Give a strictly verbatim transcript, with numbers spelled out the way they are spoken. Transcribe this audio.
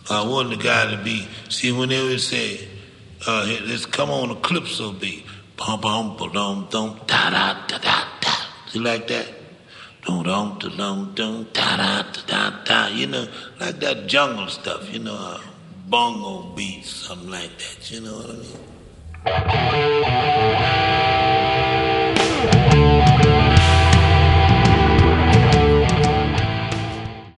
I want the guy to be, see, whenever it say, uh, let's come on a calypso beat. Bum, bum, ba, dum, dum, da, da, da, da, da. See, like that? Dum, dum, da, dum, dum, da, da, da, da, da. You know, like that jungle stuff, you know, uh, bongo beats, something like that, you know what I mean?